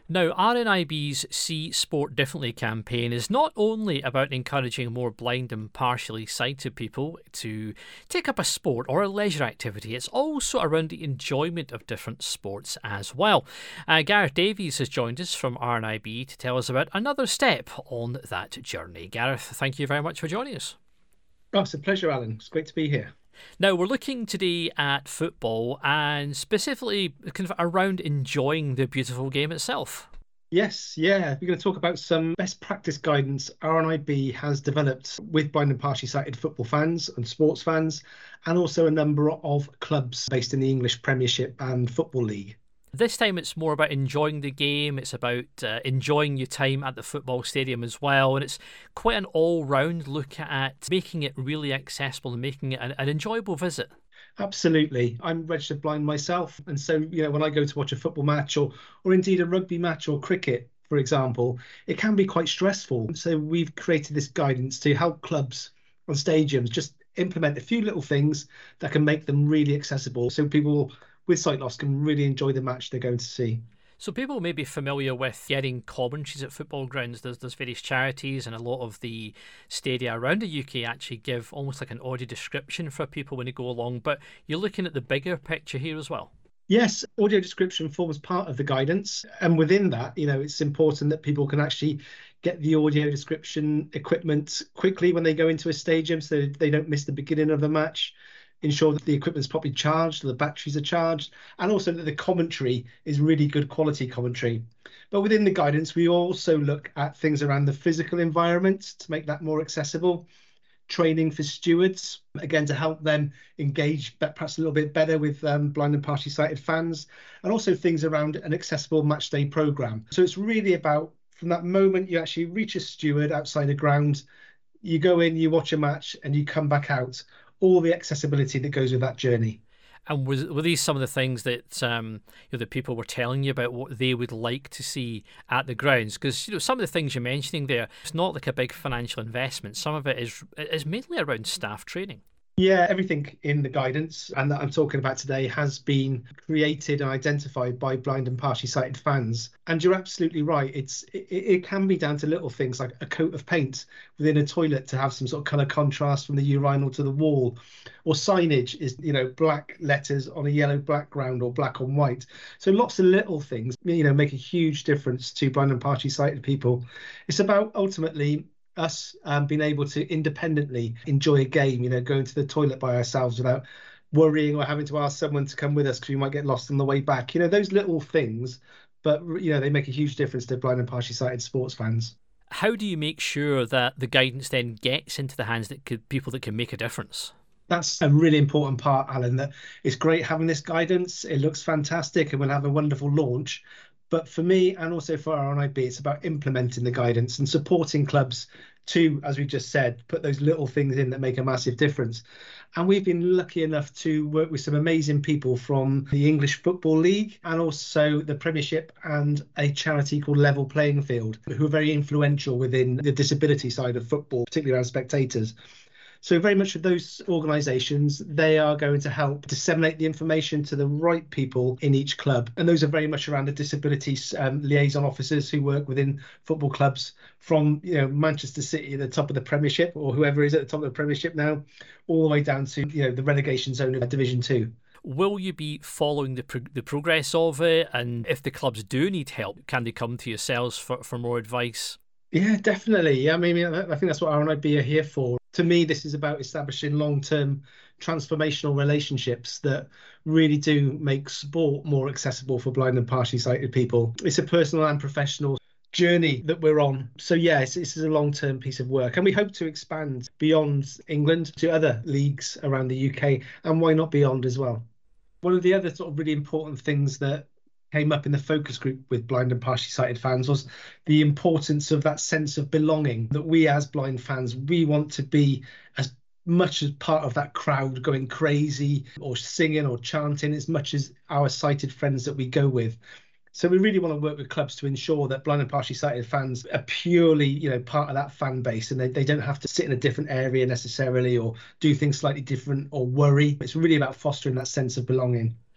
Now, RNIB's See Sport Differently campaign is not only about encouraging more blind and partially sighted people to take up a sport or a leisure activity, it's also around the enjoyment of different sports as well. Gareth Davies has joined us from RNIB to tell us about another step on that journey. Gareth, thank you very much for joining us. Oh, it's a pleasure, Alan. It's great to be here. Now, we're looking today at football and specifically kind of around enjoying the beautiful game itself. Yes, yeah. We're going to talk about some best practice guidance RNIB has developed with blind and partially sighted football fans and sports fans, and also a number of clubs based in the English Premiership and Football League. This time it's more about enjoying the game, it's about enjoying your time at the football stadium as well, and it's quite an all-round look at making it really accessible and making it an enjoyable visit. Absolutely. I'm registered blind myself, and so when I go to watch a football match or indeed a rugby match or cricket, for example, it can be quite stressful. So we've created this guidance to help clubs and stadiums just implement a few little things that can make them really accessible, so people with sight loss can really enjoy the match they're going to see. So people may be familiar with getting commentaries at football grounds. There's various charities, and a lot of the stadia around the UK actually give almost like an audio description for people when they go along. But you're looking at the bigger picture here as well. Yes, audio description forms part of the guidance. And within that, it's important that people can actually get the audio description equipment quickly when they go into a stadium so they don't miss the beginning of the match. Ensure that the equipment's properly charged, the batteries are charged, and also that the commentary is really good quality commentary. But within the guidance, we also look at things around the physical environment to make that more accessible. Training for stewards, again, to help them engage perhaps a little bit better with blind and partially sighted fans, and also things around an accessible match day programme. So it's really about, from that moment you actually reach a steward outside a ground, you go in, you watch a match, and you come back out. All the accessibility that goes with that journey. And were these some of the things that that people were telling you about what they would like to see at the grounds? Because some of the things you're mentioning there, it's not like a big financial investment. Some of it is mainly around staff training. Yeah, everything in the guidance and that I'm talking about today has been created and identified by blind and partially sighted fans. And you're absolutely right. It can be down to little things like a coat of paint within a toilet to have some sort of colour contrast from the urinal to the wall, or signage is black letters on a yellow background or black on white. So lots of little things make a huge difference to blind and partially sighted people. It's about ultimately us being able to independently enjoy a game, going to the toilet by ourselves without worrying or having to ask someone to come with us because we might get lost on the way back. Those little things, but they make a huge difference to blind and partially sighted sports fans. How do you make sure that the guidance then gets into the hands people that can make a difference? That's a really important part, Alan, that it's great having this guidance. It looks fantastic and we'll have a wonderful launch. But for me, and also for RNIB, it's about implementing the guidance and supporting clubs to, as we just said, put those little things in that make a massive difference. And we've been lucky enough to work with some amazing people from the English Football League and also the Premiership and a charity called Level Playing Field, who are very influential within the disability side of football, particularly around spectators. So very much with those organisations, they are going to help disseminate the information to the right people in each club. And those are very much around the disabilities liaison officers who work within football clubs from Manchester City at the top of the Premiership, or whoever is at the top of the Premiership now, all the way down to the relegation zone of Division 2. Will you be following the progress of it? And if the clubs do need help, can they come to yourselves for more advice? Yeah, definitely. I mean, I think that's what RNIB are here for. To me, this is about establishing long-term transformational relationships that really do make sport more accessible for blind and partially sighted people. It's a personal and professional journey that we're on. So yes, this is a long-term piece of work, and we hope to expand beyond England to other leagues around the UK, and why not beyond as well. One of the other sort of really important things that came up in the focus group with blind and partially sighted fans was the importance of that sense of belonging, that we as blind fans, we want to be as much as part of that crowd going crazy or singing or chanting as much as our sighted friends that we go with. So we really want to work with clubs to ensure that blind and partially sighted fans are purely, part of that fan base, and they don't have to sit in a different area necessarily or do things slightly different or worry. It's really about fostering that sense of belonging.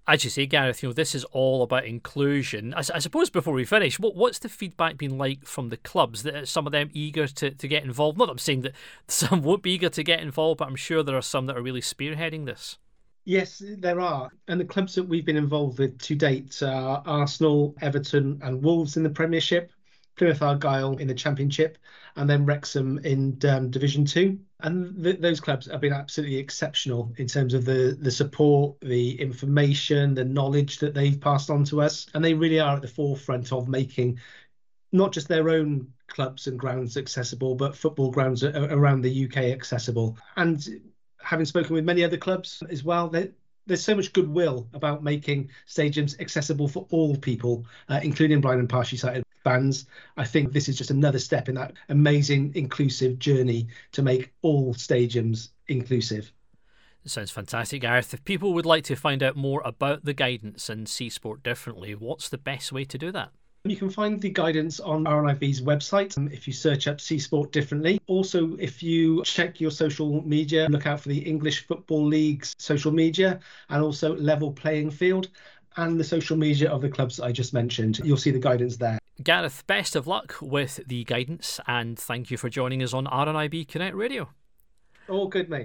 As you say, Gareth, this is all about inclusion. I suppose before we finish, what's the feedback been like from the clubs? That some of them eager to get involved? Not that I'm saying that some won't be eager to get involved, but I'm sure there are some that are really spearheading this. Yes, there are. And the clubs that we've been involved with to date are Arsenal, Everton, and Wolves in the Premiership, Plymouth Argyle in the Championship, and then Wrexham in Division 2. And those clubs have been absolutely exceptional in terms of the support, the information, the knowledge that they've passed on to us. And they really are at the forefront of making not just their own clubs and grounds accessible, but football grounds around the UK accessible. And having spoken with many other clubs as well, there's so much goodwill about making stadiums accessible for all people, including blind and partially sighted fans. I think this is just another step in that amazing inclusive journey to make all stadiums inclusive. Sounds fantastic, Gareth. If people would like to find out more about the guidance and see sport differently, what's the best way to do that? You can find the guidance on RNIB's website if you search up See Sport Differently. Also, if you check your social media, look out for the English Football League's social media and also Level Playing Field and the social media of the clubs I just mentioned. You'll see the guidance there. Gareth, best of luck with the guidance and thank you for joining us on RNIB Connect Radio. All good, mate.